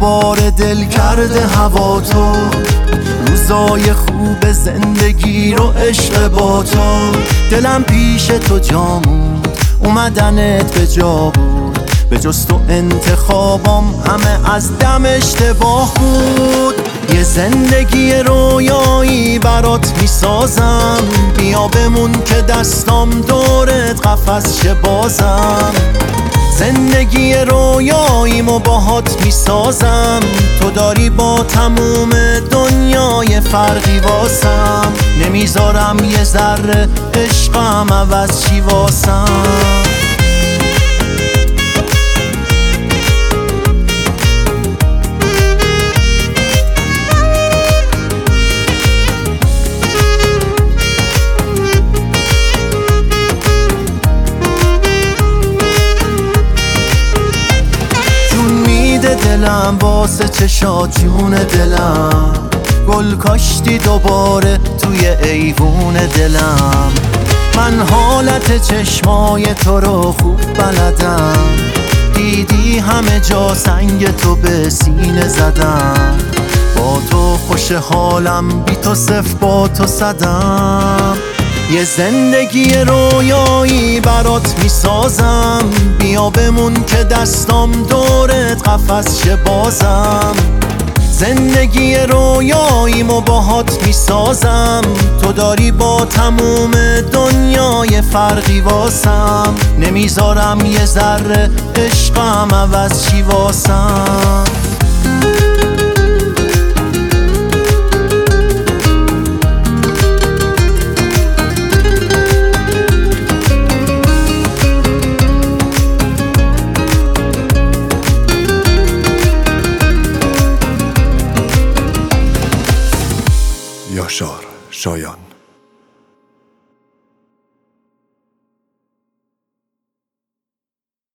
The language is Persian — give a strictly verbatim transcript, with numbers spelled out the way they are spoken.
دوباره دل کرده هوا تو، روزای خوب زندگی رو عشق با تو. دلم پیش تو جامون، اومدنت به جا بود، به جز تو انتخابم همه از دم اشتباه بود. یه زندگی رویایی برات میسازم، بیا بمون که دستام دورت قفس شه بازم. زندگی رویاییمو باهات میسازم، تو داری با تموم دنیای فرقی واسم. نمیذارم یه ذره عشقم عوض چی واسم. دلم واسه چشات جون دلم، گل کاشتی دوباره توی ایوون دلم. من حالت چشمای تو رو خوب بلدم، دیدی همه جا سنگ تو به سینه زدم. با تو خوش حالم، بی تو صفر با تو صدم. یه زندگی رویایی برات میسازم، بیا بمون که دستام دورت قفس شه بازم. زندگی رویاییمو باهات میسازم، تو داری با تموم دنیای فرقی واسم. نمیذارم یه ذره عشقم عوض چی واسم. یاشار شایان.